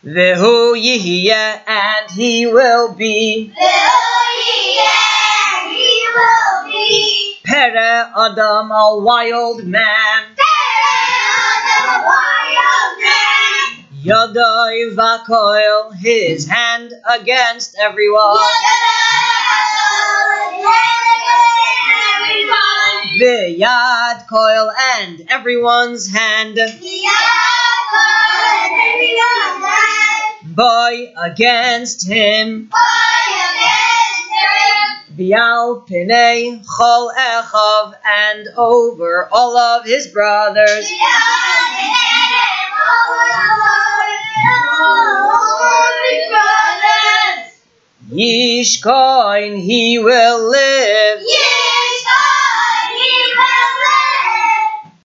Vehu yihiyeh, and he will be. Pere Adam, a wild man. Yadai vakoil, his hand against everyone. V'yad koil, and everyone's hand. Boy against him. V'al pinei chol echav, and over all of his brothers. Yishkoin, he will live.